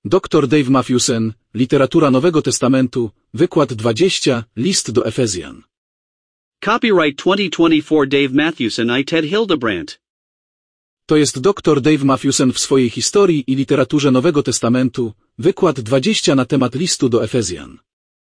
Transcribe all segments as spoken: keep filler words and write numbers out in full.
doktor Dave Matthewson, Literatura Nowego Testamentu, wykład dwadzieścia, List do Efezjan. Copyright twenty twenty-four Dave Matthewson i Ted Hildebrandt. To jest doktor Dave Matthewson w swojej historii i literaturze Nowego Testamentu, wykład dwadzieścia na temat listu do Efezjan.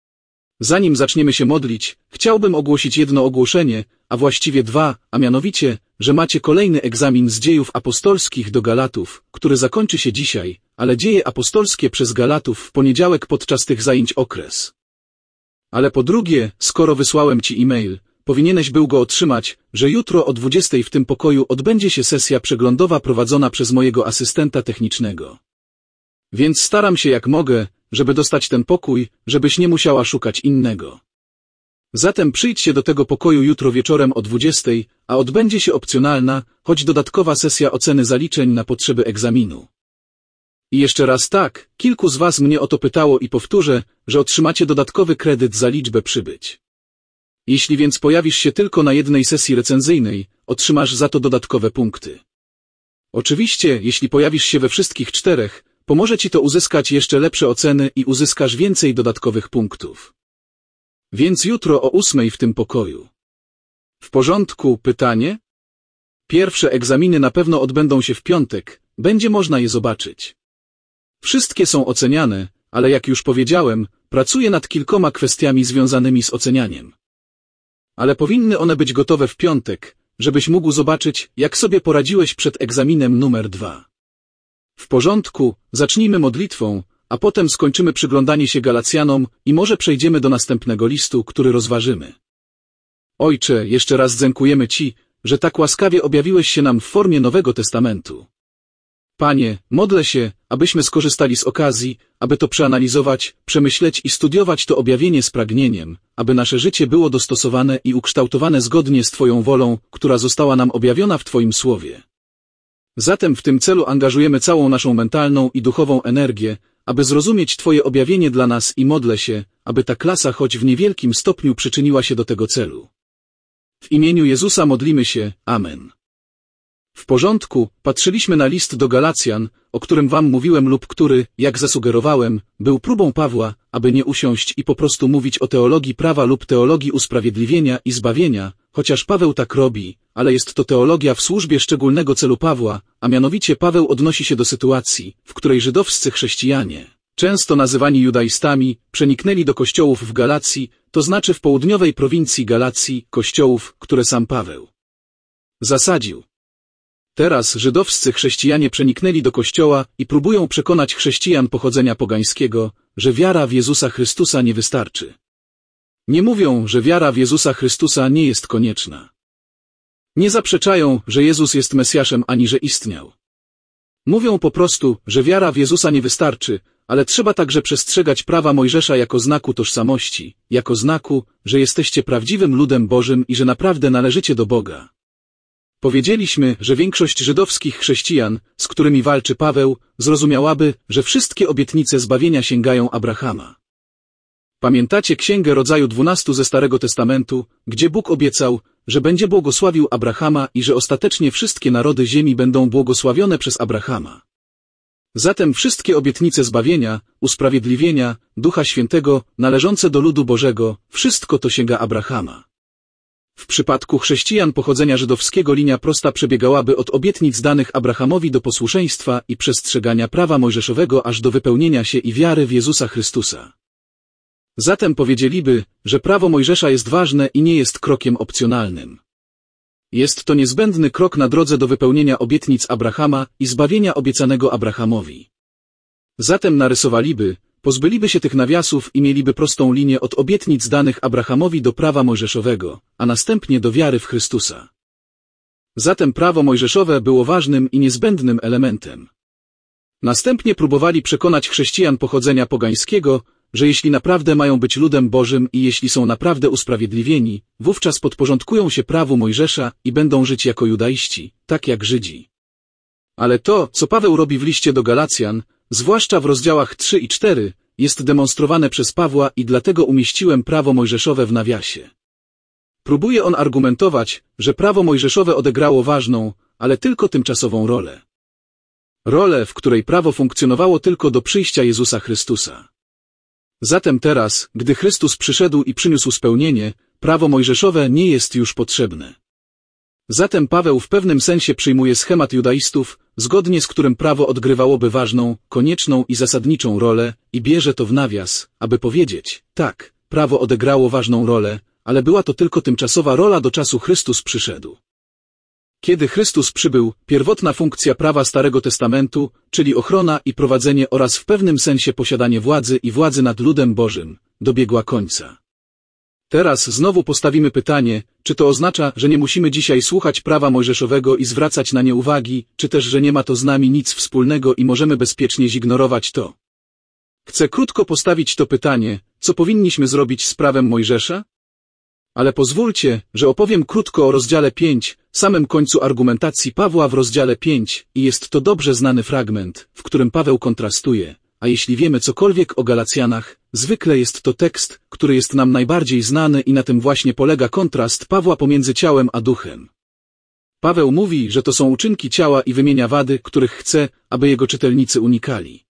Zanim zaczniemy się modlić, chciałbym ogłosić jedno ogłoszenie, a właściwie dwa, a mianowicie, że macie kolejny egzamin z dziejów apostolskich do Galatów, który zakończy się dzisiaj, ale dzieje apostolskie przez Galatów w poniedziałek podczas tych zajęć okres. Ale po drugie, skoro wysłałem ci e-mail, powinieneś był go otrzymać, że jutro o dwudziestej w tym pokoju odbędzie się sesja przeglądowa prowadzona przez mojego asystenta technicznego. Więc staram się jak mogę, żeby dostać ten pokój, żebyś nie musiała szukać innego. Zatem przyjdź się do tego pokoju jutro wieczorem o dwudziestej, a odbędzie się opcjonalna, choć dodatkowa sesja oceny zaliczeń na potrzeby egzaminu. I jeszcze raz tak, kilku z was mnie o to pytało i powtórzę, że otrzymacie dodatkowy kredyt za liczbę przybyć. Jeśli więc pojawisz się tylko na jednej sesji recenzyjnej, otrzymasz za to dodatkowe punkty. Oczywiście, jeśli pojawisz się we wszystkich czterech, pomoże ci to uzyskać jeszcze lepsze oceny i uzyskasz więcej dodatkowych punktów. Więc jutro o ósmej w tym pokoju. W porządku, pytanie? Pierwsze egzaminy na pewno odbędą się w piątek, będzie można je zobaczyć. Wszystkie są oceniane, ale jak już powiedziałem, pracuję nad kilkoma kwestiami związanymi z ocenianiem. Ale powinny one być gotowe w piątek, żebyś mógł zobaczyć, jak sobie poradziłeś przed egzaminem numer dwa. W porządku, zacznijmy modlitwą, a potem skończymy przyglądanie się Galacjanom i może przejdziemy do następnego listu, który rozważymy. Ojcze, jeszcze raz dziękujemy Ci, że tak łaskawie objawiłeś się nam w formie Nowego Testamentu. Panie, modlę się, abyśmy skorzystali z okazji, aby to przeanalizować, przemyśleć i studiować to objawienie z pragnieniem, aby nasze życie było dostosowane i ukształtowane zgodnie z Twoją wolą, która została nam objawiona w Twoim Słowie. Zatem w tym celu angażujemy całą naszą mentalną i duchową energię, aby zrozumieć Twoje objawienie dla nas i modlę się, aby ta klasa choć w niewielkim stopniu przyczyniła się do tego celu. W imieniu Jezusa modlimy się, Amen. W porządku, patrzyliśmy na list do Galacjan, o którym wam mówiłem lub który, jak zasugerowałem, był próbą Pawła, aby nie usiąść i po prostu mówić o teologii prawa lub teologii usprawiedliwienia i zbawienia, chociaż Paweł tak robi, ale jest to teologia w służbie szczególnego celu Pawła, a mianowicie Paweł odnosi się do sytuacji, w której żydowscy chrześcijanie, często nazywani judaistami, przeniknęli do kościołów w Galacji, to znaczy w południowej prowincji Galacji, kościołów, które sam Paweł zasadził. Teraz żydowscy chrześcijanie przeniknęli do kościoła i próbują przekonać chrześcijan pochodzenia pogańskiego, że wiara w Jezusa Chrystusa nie wystarczy. Nie mówią, że wiara w Jezusa Chrystusa nie jest konieczna. Nie zaprzeczają, że Jezus jest Mesjaszem ani że istniał. Mówią po prostu, że wiara w Jezusa nie wystarczy, ale trzeba także przestrzegać prawa Mojżesza jako znaku tożsamości, jako znaku, że jesteście prawdziwym ludem Bożym i że naprawdę należycie do Boga. Powiedzieliśmy, że większość żydowskich chrześcijan, z którymi walczy Paweł, zrozumiałaby, że wszystkie obietnice zbawienia sięgają Abrahama. Pamiętacie Księgę Rodzaju dwunastą ze Starego Testamentu, gdzie Bóg obiecał, że będzie błogosławił Abrahama i że ostatecznie wszystkie narody ziemi będą błogosławione przez Abrahama. Zatem wszystkie obietnice zbawienia, usprawiedliwienia, Ducha Świętego, należące do ludu Bożego, wszystko to sięga Abrahama. W przypadku chrześcijan pochodzenia żydowskiego linia prosta przebiegałaby od obietnic danych Abrahamowi do posłuszeństwa i przestrzegania prawa mojżeszowego aż do wypełnienia się i wiary w Jezusa Chrystusa. Zatem powiedzieliby, że prawo Mojżesza jest ważne i nie jest krokiem opcjonalnym. Jest to niezbędny krok na drodze do wypełnienia obietnic Abrahama i zbawienia obiecanego Abrahamowi. Zatem narysowaliby, pozbyliby się tych nawiasów i mieliby prostą linię od obietnic danych Abrahamowi do prawa mojżeszowego, a następnie do wiary w Chrystusa. Zatem prawo mojżeszowe było ważnym i niezbędnym elementem. Następnie próbowali przekonać chrześcijan pochodzenia pogańskiego, że jeśli naprawdę mają być ludem Bożym i jeśli są naprawdę usprawiedliwieni, wówczas podporządkują się prawu Mojżesza i będą żyć jako judaiści, tak jak Żydzi. Ale to, co Paweł robi w liście do Galacjan, zwłaszcza w rozdziałach trzy i cztery, jest demonstrowane przez Pawła i dlatego umieściłem prawo mojżeszowe w nawiasie. Próbuje on argumentować, że prawo mojżeszowe odegrało ważną, ale tylko tymczasową rolę. Rolę, w której prawo funkcjonowało tylko do przyjścia Jezusa Chrystusa. Zatem teraz, gdy Chrystus przyszedł i przyniósł spełnienie, prawo mojżeszowe nie jest już potrzebne. Zatem Paweł w pewnym sensie przyjmuje schemat judaistów, zgodnie z którym prawo odgrywałoby ważną, konieczną i zasadniczą rolę, i bierze to w nawias, aby powiedzieć, tak, prawo odegrało ważną rolę, ale była to tylko tymczasowa rola do czasu Chrystus przyszedł. Kiedy Chrystus przybył, pierwotna funkcja prawa Starego Testamentu, czyli ochrona i prowadzenie oraz w pewnym sensie posiadanie władzy i władzy nad ludem Bożym, dobiegła końca. Teraz znowu postawimy pytanie, czy to oznacza, że nie musimy dzisiaj słuchać prawa mojżeszowego i zwracać na nie uwagi, czy też, że nie ma to z nami nic wspólnego i możemy bezpiecznie zignorować to. Chcę krótko postawić to pytanie, co powinniśmy zrobić z prawem Mojżesza? Ale pozwólcie, że opowiem krótko o rozdziale pięć, samym końcu argumentacji Pawła w rozdziale pięć, i jest to dobrze znany fragment, w którym Paweł kontrastuje, a jeśli wiemy cokolwiek o Galacjanach, zwykle jest to tekst, który jest nam najbardziej znany i na tym właśnie polega kontrast Pawła pomiędzy ciałem a duchem. Paweł mówi, że to są uczynki ciała i wymienia wady, których chce, aby jego czytelnicy unikali.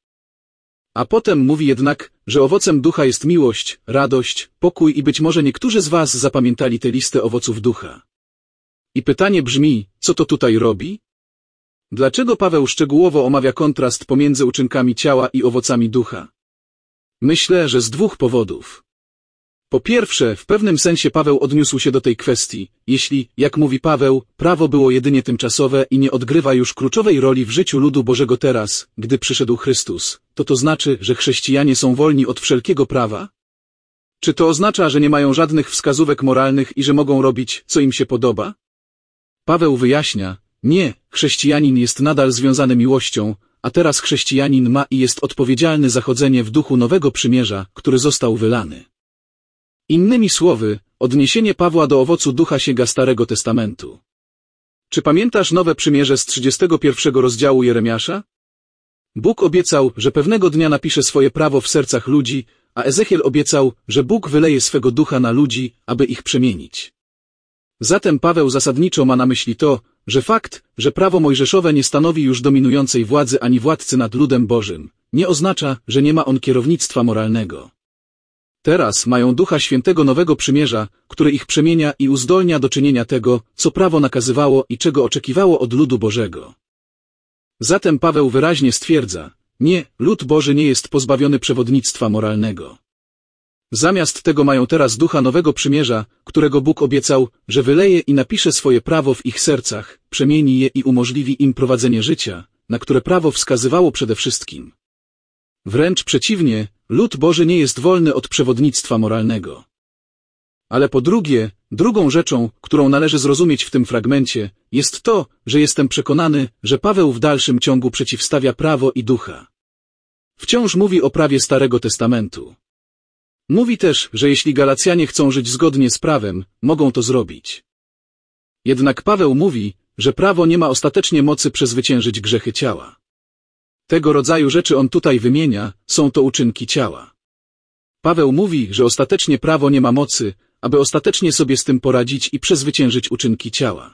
A potem mówi jednak, że owocem ducha jest miłość, radość, pokój i być może niektórzy z was zapamiętali tę listę owoców ducha. I pytanie brzmi, co to tutaj robi? Dlaczego Paweł szczegółowo omawia kontrast pomiędzy uczynkami ciała i owocami ducha? Myślę, że z dwóch powodów. Po pierwsze, w pewnym sensie Paweł odniósł się do tej kwestii, jeśli, jak mówi Paweł, prawo było jedynie tymczasowe i nie odgrywa już kluczowej roli w życiu ludu Bożego teraz, gdy przyszedł Chrystus, to to znaczy, że chrześcijanie są wolni od wszelkiego prawa? Czy to oznacza, że nie mają żadnych wskazówek moralnych i że mogą robić, co im się podoba? Paweł wyjaśnia, nie, chrześcijanin jest nadal związany miłością, a teraz chrześcijanin ma i jest odpowiedzialny za chodzenie w duchu nowego przymierza, który został wylany. Innymi słowy, odniesienie Pawła do owocu ducha sięga Starego Testamentu. Czy pamiętasz nowe przymierze z trzydziestego pierwszego rozdziału Jeremiasza? Bóg obiecał, że pewnego dnia napisze swoje prawo w sercach ludzi, a Ezechiel obiecał, że Bóg wyleje swego ducha na ludzi, aby ich przemienić. Zatem Paweł zasadniczo ma na myśli to, że fakt, że prawo mojżeszowe nie stanowi już dominującej władzy ani władcy nad ludem Bożym, nie oznacza, że nie ma on kierownictwa moralnego. Teraz mają Ducha Świętego Nowego Przymierza, który ich przemienia i uzdolnia do czynienia tego, co prawo nakazywało i czego oczekiwało od ludu Bożego. Zatem Paweł wyraźnie stwierdza, nie, lud Boży nie jest pozbawiony przewodnictwa moralnego. Zamiast tego mają teraz Ducha Nowego Przymierza, którego Bóg obiecał, że wyleje i napisze swoje prawo w ich sercach, przemieni je i umożliwi im prowadzenie życia, na które prawo wskazywało przede wszystkim. Wręcz przeciwnie, lud Boży nie jest wolny od przewodnictwa moralnego. Ale po drugie, drugą rzeczą, którą należy zrozumieć w tym fragmencie, jest to, że jestem przekonany, że Paweł w dalszym ciągu przeciwstawia prawo i ducha. Wciąż mówi o prawie Starego Testamentu. Mówi też, że jeśli Galacjanie chcą żyć zgodnie z prawem, mogą to zrobić. Jednak Paweł mówi, że prawo nie ma ostatecznie mocy przezwyciężyć grzechy ciała. Tego rodzaju rzeczy on tutaj wymienia, są to uczynki ciała. Paweł mówi, że ostatecznie prawo nie ma mocy, aby ostatecznie sobie z tym poradzić i przezwyciężyć uczynki ciała.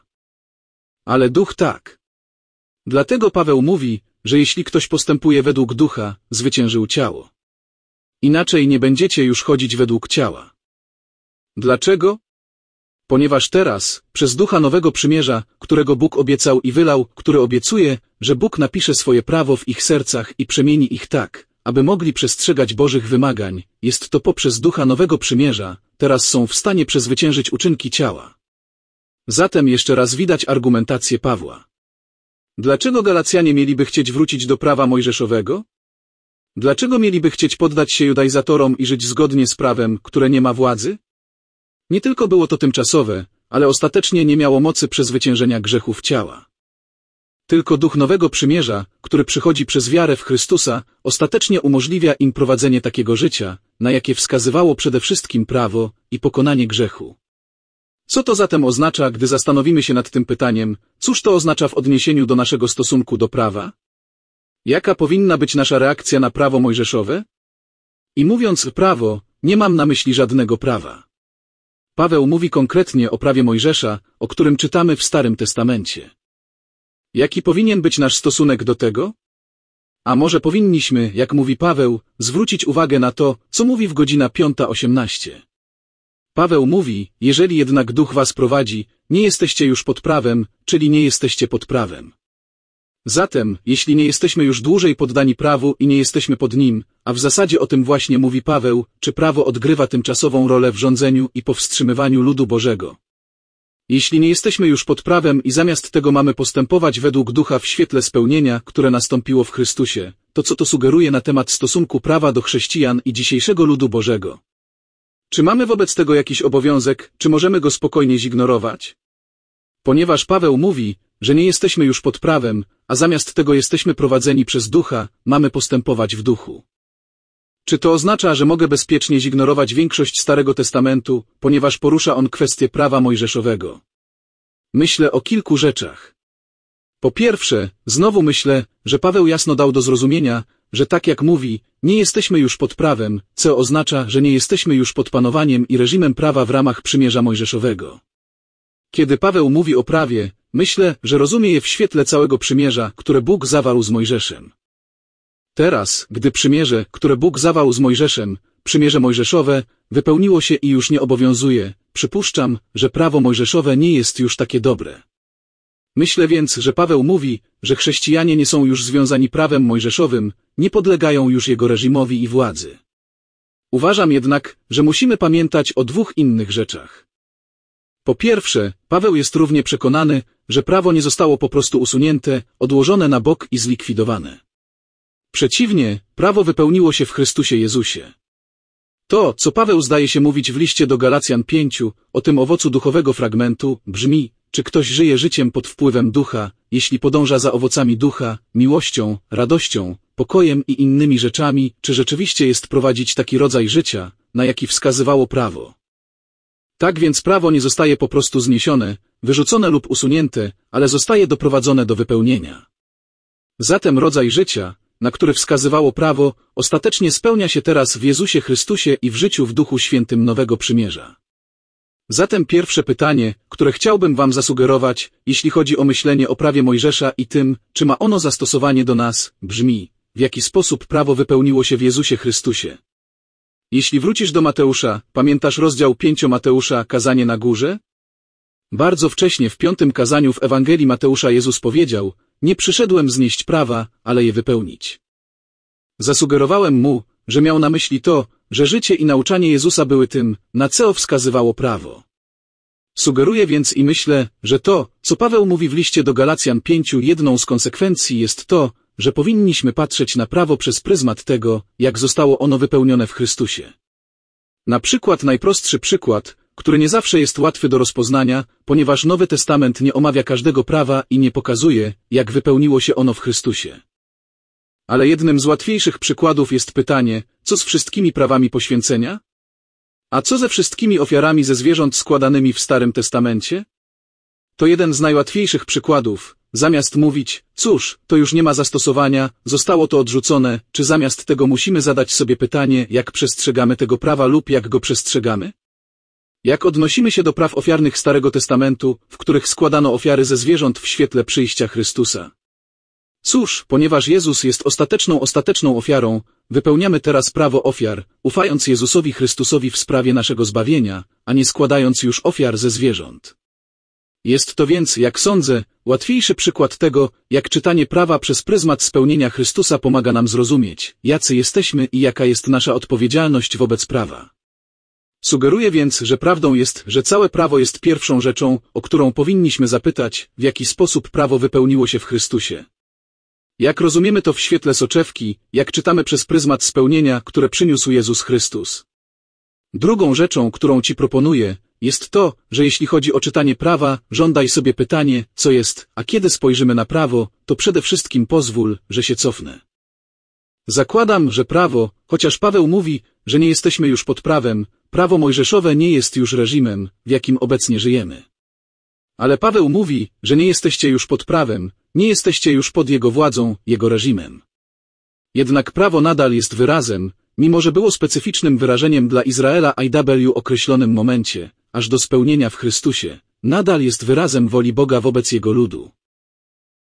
Ale duch tak. Dlatego Paweł mówi, że jeśli ktoś postępuje według ducha, zwyciężył ciało. Inaczej nie będziecie już chodzić według ciała. Dlaczego? Ponieważ teraz, przez Ducha Nowego Przymierza, którego Bóg obiecał i wylał, który obiecuje, że Bóg napisze swoje prawo w ich sercach i przemieni ich tak, aby mogli przestrzegać Bożych wymagań, jest to poprzez Ducha Nowego Przymierza, teraz są w stanie przezwyciężyć uczynki ciała. Zatem jeszcze raz widać argumentację Pawła. Dlaczego Galacjanie mieliby chcieć wrócić do prawa mojżeszowego? Dlaczego mieliby chcieć poddać się judaizatorom i żyć zgodnie z prawem, które nie ma władzy? Nie tylko było to tymczasowe, ale ostatecznie nie miało mocy przezwyciężenia grzechów ciała. Tylko Duch Nowego Przymierza, który przychodzi przez wiarę w Chrystusa, ostatecznie umożliwia im prowadzenie takiego życia, na jakie wskazywało przede wszystkim prawo i pokonanie grzechu. Co to zatem oznacza, gdy zastanowimy się nad tym pytaniem, cóż to oznacza w odniesieniu do naszego stosunku do prawa? Jaka powinna być nasza reakcja na prawo mojżeszowe? I mówiąc prawo, nie mam na myśli żadnego prawa. Paweł mówi konkretnie o prawie Mojżesza, o którym czytamy w Starym Testamencie. Jaki powinien być nasz stosunek do tego? A może powinniśmy, jak mówi Paweł, zwrócić uwagę na to, co mówi w godzina piąta osiemnaście. Paweł mówi, jeżeli jednak duch was prowadzi, nie jesteście już pod prawem, czyli nie jesteście pod prawem. Zatem, jeśli nie jesteśmy już dłużej poddani prawu i nie jesteśmy pod nim, a w zasadzie o tym właśnie mówi Paweł, czy prawo odgrywa tymczasową rolę w rządzeniu i powstrzymywaniu ludu Bożego. Jeśli nie jesteśmy już pod prawem i zamiast tego mamy postępować według ducha w świetle spełnienia, które nastąpiło w Chrystusie, to co to sugeruje na temat stosunku prawa do chrześcijan i dzisiejszego ludu Bożego? Czy mamy wobec tego jakiś obowiązek, czy możemy go spokojnie zignorować? Ponieważ Paweł mówi, że nie jesteśmy już pod prawem, a zamiast tego jesteśmy prowadzeni przez ducha, mamy postępować w duchu. Czy to oznacza, że mogę bezpiecznie zignorować większość Starego Testamentu, ponieważ porusza on kwestię prawa mojżeszowego? Myślę o kilku rzeczach. Po pierwsze, znowu myślę, że Paweł jasno dał do zrozumienia, że tak jak mówi, nie jesteśmy już pod prawem, co oznacza, że nie jesteśmy już pod panowaniem i reżimem prawa w ramach przymierza mojżeszowego. Kiedy Paweł mówi o prawie, myślę, że rozumie je w świetle całego przymierza, które Bóg zawarł z Mojżeszem. Teraz, gdy przymierze, które Bóg zawarł z Mojżeszem, przymierze mojżeszowe, wypełniło się i już nie obowiązuje, przypuszczam, że prawo mojżeszowe nie jest już takie dobre. Myślę więc, że Paweł mówi, że chrześcijanie nie są już związani prawem mojżeszowym, nie podlegają już jego reżimowi i władzy. Uważam jednak, że musimy pamiętać o dwóch innych rzeczach. Po pierwsze, Paweł jest równie przekonany, że prawo nie zostało po prostu usunięte, odłożone na bok i zlikwidowane. Przeciwnie, prawo wypełniło się w Chrystusie Jezusie. To, co Paweł zdaje się mówić w liście do Galacjan pięciu, o tym owocu duchowego fragmentu, brzmi, czy ktoś żyje życiem pod wpływem ducha, jeśli podąża za owocami ducha, miłością, radością, pokojem i innymi rzeczami, czy rzeczywiście jest prowadzić taki rodzaj życia, na jaki wskazywało prawo. Tak więc prawo nie zostaje po prostu zniesione, wyrzucone lub usunięte, ale zostaje doprowadzone do wypełnienia. Zatem rodzaj życia, na który wskazywało prawo, ostatecznie spełnia się teraz w Jezusie Chrystusie i w życiu w Duchu Świętym Nowego Przymierza. Zatem pierwsze pytanie, które chciałbym wam zasugerować, jeśli chodzi o myślenie o prawie Mojżesza i tym, czy ma ono zastosowanie do nas, brzmi, w jaki sposób prawo wypełniło się w Jezusie Chrystusie. Jeśli wrócisz do Mateusza, pamiętasz rozdział pięć Mateusza, kazanie na górze? Bardzo wcześnie w piątym kazaniu w Ewangelii Mateusza Jezus powiedział, nie przyszedłem znieść prawa, ale je wypełnić. Zasugerowałem mu, że miał na myśli to, że życie i nauczanie Jezusa były tym, na co wskazywało prawo. Sugeruję więc i myślę, że to, co Paweł mówi w liście do Galacjan pięciu, jedną z konsekwencji jest to, że powinniśmy patrzeć na prawo przez pryzmat tego, jak zostało ono wypełnione w Chrystusie. Na przykład najprostszy przykład, który nie zawsze jest łatwy do rozpoznania, ponieważ Nowy Testament nie omawia każdego prawa i nie pokazuje, jak wypełniło się ono w Chrystusie. Ale jednym z łatwiejszych przykładów jest pytanie, co z wszystkimi prawami poświęcenia? A co ze wszystkimi ofiarami ze zwierząt składanymi w Starym Testamencie? To jeden z najłatwiejszych przykładów. Zamiast mówić, cóż, to już nie ma zastosowania, zostało to odrzucone, czy zamiast tego musimy zadać sobie pytanie, jak przestrzegamy tego prawa lub jak go przestrzegamy? Jak odnosimy się do praw ofiarnych Starego Testamentu, w których składano ofiary ze zwierząt w świetle przyjścia Chrystusa? Cóż, ponieważ Jezus jest ostateczną ostateczną ofiarą, wypełniamy teraz prawo ofiar, ufając Jezusowi Chrystusowi w sprawie naszego zbawienia, a nie składając już ofiar ze zwierząt. Jest to więc, jak sądzę, łatwiejszy przykład tego, jak czytanie prawa przez pryzmat spełnienia Chrystusa pomaga nam zrozumieć, jacy jesteśmy i jaka jest nasza odpowiedzialność wobec prawa. Sugeruję więc, że prawdą jest, że całe prawo jest pierwszą rzeczą, o którą powinniśmy zapytać, w jaki sposób prawo wypełniło się w Chrystusie. Jak rozumiemy to w świetle soczewki, jak czytamy przez pryzmat spełnienia, które przyniósł Jezus Chrystus. Drugą rzeczą, którą ci proponuję, jest to, że jeśli chodzi o czytanie prawa, żądaj sobie pytanie, co jest, a kiedy spojrzymy na prawo, to przede wszystkim pozwól, że się cofnę. Zakładam, że prawo, chociaż Paweł mówi, że nie jesteśmy już pod prawem, prawo mojżeszowe nie jest już reżimem, w jakim obecnie żyjemy. Ale Paweł mówi, że nie jesteście już pod prawem, nie jesteście już pod jego władzą, jego reżimem. Jednak prawo nadal jest wyrazem, mimo że było specyficznym wyrażeniem dla Izraela I W określonym momencie, aż do spełnienia w Chrystusie, nadal jest wyrazem woli Boga wobec Jego ludu.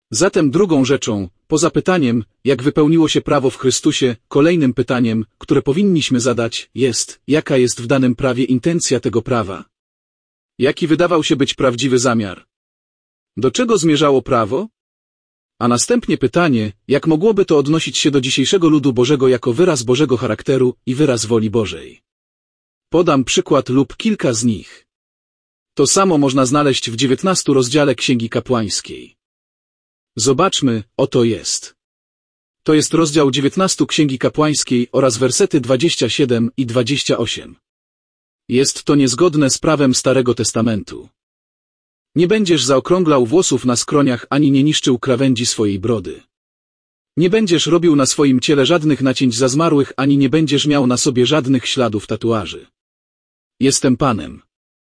Zatem drugą rzeczą, poza pytaniem, jak wypełniło się prawo w Chrystusie, kolejnym pytaniem, które powinniśmy zadać, jest, jaka jest w danym prawie intencja tego prawa? Jaki wydawał się być prawdziwy zamiar? Do czego zmierzało prawo? A następnie pytanie, jak mogłoby to odnosić się do dzisiejszego ludu Bożego jako wyraz Bożego charakteru i wyraz woli Bożej? Podam przykład lub kilka z nich. To samo można znaleźć w dziewiętnastym rozdziale Księgi Kapłańskiej. Zobaczmy, oto jest. To jest rozdział dziewiętnasty Księgi Kapłańskiej oraz wersety dwadzieścia siedem i dwadzieścia osiem. Jest to niezgodne z prawem Starego Testamentu. Nie będziesz zaokrąglał włosów na skroniach ani nie niszczył krawędzi swojej brody. Nie będziesz robił na swoim ciele żadnych nacięć za zmarłych ani nie będziesz miał na sobie żadnych śladów tatuaży. Jestem Panem.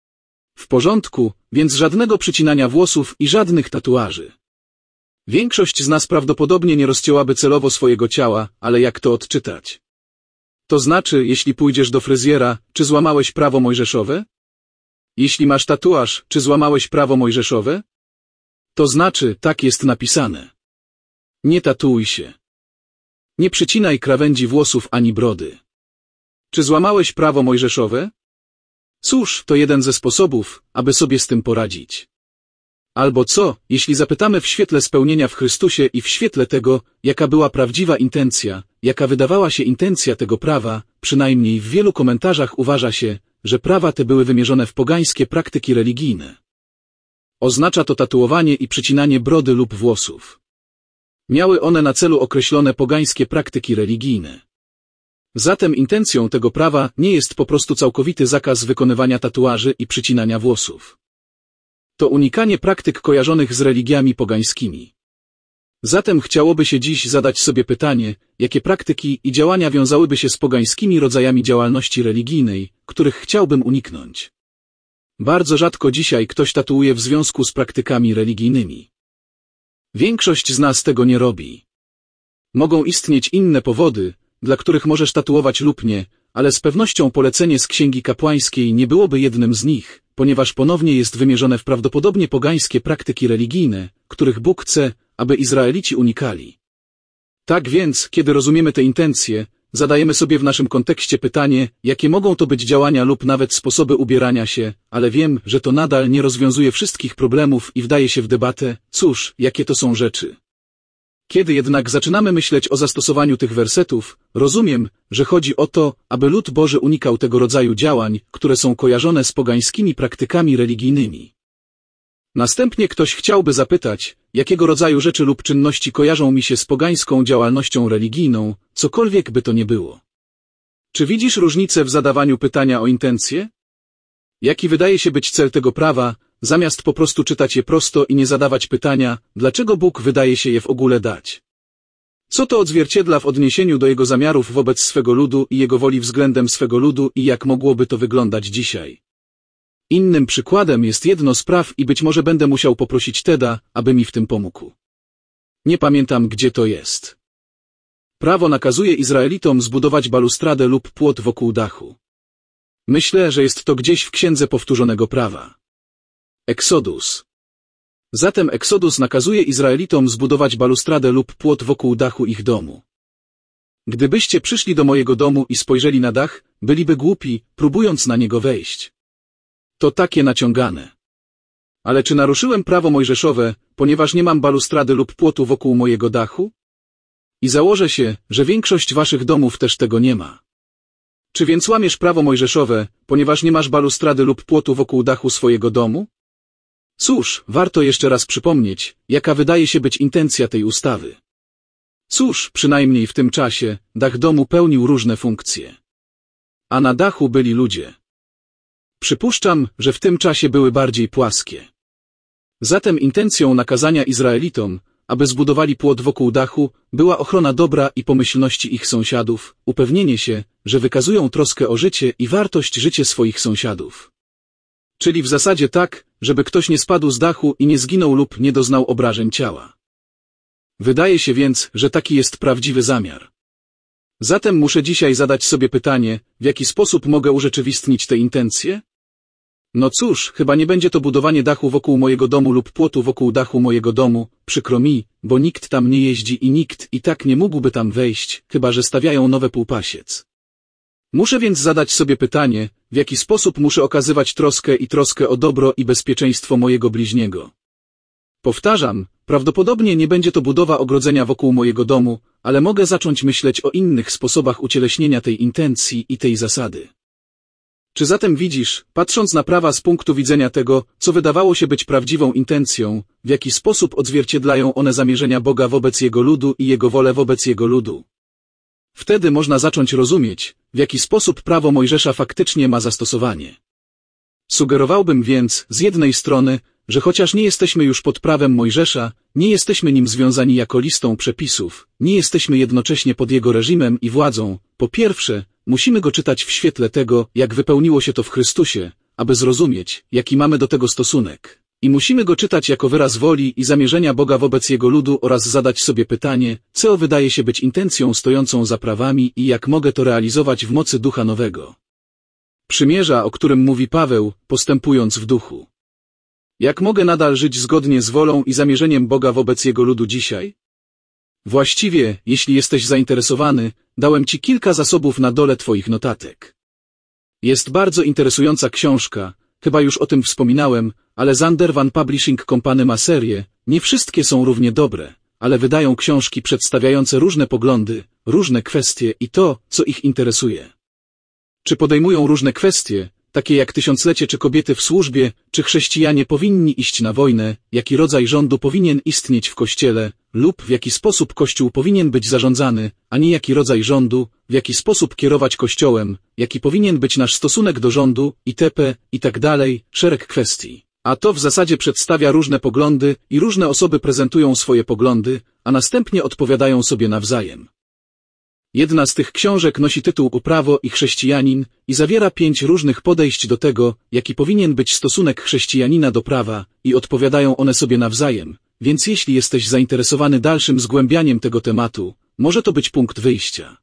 W porządku, więc żadnego przycinania włosów i żadnych tatuaży. Większość z nas prawdopodobnie nie rozcięłaby celowo swojego ciała, ale jak to odczytać? To znaczy, jeśli pójdziesz do fryzjera, czy złamałeś prawo mojżeszowe? Jeśli masz tatuaż, czy złamałeś prawo mojżeszowe? To znaczy, tak jest napisane. Nie tatuuj się. Nie przycinaj krawędzi włosów ani brody. Czy złamałeś prawo mojżeszowe? Cóż, to jeden ze sposobów, aby sobie z tym poradzić. Albo co, jeśli zapytamy w świetle spełnienia w Chrystusie i w świetle tego, jaka była prawdziwa intencja, jaka wydawała się intencja tego prawa, przynajmniej w wielu komentarzach uważa się, że prawa te były wymierzone w pogańskie praktyki religijne. Oznacza to tatuowanie i przycinanie brody lub włosów. Miały one na celu określone pogańskie praktyki religijne. Zatem intencją tego prawa nie jest po prostu całkowity zakaz wykonywania tatuaży i przycinania włosów. To unikanie praktyk kojarzonych z religiami pogańskimi. Zatem chciałoby się dziś zadać sobie pytanie, jakie praktyki i działania wiązałyby się z pogańskimi rodzajami działalności religijnej, których chciałbym uniknąć. Bardzo rzadko dzisiaj ktoś tatuuje w związku z praktykami religijnymi. Większość z nas tego nie robi. Mogą istnieć inne powody, dla których możesz tatuować lub nie, ale z pewnością polecenie z Księgi Kapłańskiej nie byłoby jednym z nich, ponieważ ponownie jest wymierzone w prawdopodobnie pogańskie praktyki religijne, których Bóg chce, aby Izraelici unikali. Tak więc, kiedy rozumiemy te intencje, zadajemy sobie w naszym kontekście pytanie, jakie mogą to być działania lub nawet sposoby ubierania się, ale wiem, że to nadal nie rozwiązuje wszystkich problemów i wdaje się w debatę, cóż, jakie to są rzeczy. Kiedy jednak zaczynamy myśleć o zastosowaniu tych wersetów, rozumiem, że chodzi o to, aby lud Boży unikał tego rodzaju działań, które są kojarzone z pogańskimi praktykami religijnymi. Następnie ktoś chciałby zapytać, jakiego rodzaju rzeczy lub czynności kojarzą mi się z pogańską działalnością religijną, cokolwiek by to nie było. Czy widzisz różnicę w zadawaniu pytania o intencje? Jaki wydaje się być cel tego prawa, zamiast po prostu czytać je prosto i nie zadawać pytania, dlaczego Bóg wydaje się je w ogóle dać? Co to odzwierciedla w odniesieniu do Jego zamiarów wobec swego ludu i Jego woli względem swego ludu i jak mogłoby to wyglądać dzisiaj? Innym przykładem jest jedno z praw i być może będę musiał poprosić Teda, aby mi w tym pomógł. Nie pamiętam, gdzie to jest. Prawo nakazuje Izraelitom zbudować balustradę lub płot wokół dachu. Myślę, że jest to gdzieś w Księdze Powtórzonego Prawa. Eksodus. Zatem Eksodus nakazuje Izraelitom zbudować balustradę lub płot wokół dachu ich domu. Gdybyście przyszli do mojego domu i spojrzeli na dach, byliby głupi, próbując na niego wejść. To takie naciągane. Ale czy naruszyłem prawo mojżeszowe, ponieważ nie mam balustrady lub płotu wokół mojego dachu? I założę się, że większość waszych domów też tego nie ma. Czy więc łamiesz prawo mojżeszowe, ponieważ nie masz balustrady lub płotu wokół dachu swojego domu? Cóż, warto jeszcze raz przypomnieć, jaka wydaje się być intencja tej ustawy. Cóż, przynajmniej w tym czasie, dach domu pełnił różne funkcje. A na dachu byli ludzie. Przypuszczam, że w tym czasie były bardziej płaskie. Zatem intencją nakazania Izraelitom, aby zbudowali płot wokół dachu, była ochrona dobra i pomyślności ich sąsiadów, upewnienie się, że wykazują troskę o życie i wartość życia swoich sąsiadów. Czyli w zasadzie tak, żeby ktoś nie spadł z dachu i nie zginął lub nie doznał obrażeń ciała. Wydaje się więc, że taki jest prawdziwy zamiar. Zatem muszę dzisiaj zadać sobie pytanie, w jaki sposób mogę urzeczywistnić te intencje? No cóż, chyba nie będzie to budowanie dachu wokół mojego domu lub płotu wokół dachu mojego domu, przykro mi, bo nikt tam nie jeździ i nikt i tak nie mógłby tam wejść, chyba że stawiają nowe półpasiec. Muszę więc zadać sobie pytanie, w jaki sposób muszę okazywać troskę i troskę o dobro i bezpieczeństwo mojego bliźniego. Powtarzam, prawdopodobnie nie będzie to budowa ogrodzenia wokół mojego domu, ale mogę zacząć myśleć o innych sposobach ucieleśnienia tej intencji i tej zasady. Czy zatem widzisz, patrząc na prawa z punktu widzenia tego, co wydawało się być prawdziwą intencją, w jaki sposób odzwierciedlają one zamierzenia Boga wobec Jego ludu i Jego wolę wobec Jego ludu? Wtedy można zacząć rozumieć, w jaki sposób prawo Mojżesza faktycznie ma zastosowanie. Sugerowałbym więc, z jednej strony, że chociaż nie jesteśmy już pod prawem Mojżesza, nie jesteśmy nim związani jako listą przepisów, nie jesteśmy jednocześnie pod jego reżimem i władzą. Po pierwsze, musimy go czytać w świetle tego, jak wypełniło się to w Chrystusie, aby zrozumieć, jaki mamy do tego stosunek. I musimy go czytać jako wyraz woli i zamierzenia Boga wobec Jego ludu oraz zadać sobie pytanie, co wydaje się być intencją stojącą za prawami i jak mogę to realizować w mocy Ducha Nowego. Przymierza, o którym mówi Paweł, postępując w duchu. Jak mogę nadal żyć zgodnie z wolą i zamierzeniem Boga wobec Jego ludu dzisiaj? Właściwie, jeśli jesteś zainteresowany, dałem Ci kilka zasobów na dole Twoich notatek. Jest bardzo interesująca książka, chyba już o tym wspominałem, ale Zandervan Publishing Company ma serię, nie wszystkie są równie dobre, ale wydają książki przedstawiające różne poglądy, różne kwestie i to, co ich interesuje. Czy podejmują różne kwestie, takie jak tysiąclecie czy kobiety w służbie, czy chrześcijanie powinni iść na wojnę, jaki rodzaj rządu powinien istnieć w Kościele, lub w jaki sposób Kościół powinien być zarządzany, a nie jaki rodzaj rządu, w jaki sposób kierować Kościołem, jaki powinien być nasz stosunek do rządu, itp., i tak dalej, szereg kwestii. A to w zasadzie przedstawia różne poglądy i różne osoby prezentują swoje poglądy, a następnie odpowiadają sobie nawzajem. Jedna z tych książek nosi tytuł Prawo i chrześcijanin i zawiera pięć różnych podejść do tego, jaki powinien być stosunek chrześcijanina do prawa, i odpowiadają one sobie nawzajem, więc jeśli jesteś zainteresowany dalszym zgłębianiem tego tematu, może to być punkt wyjścia.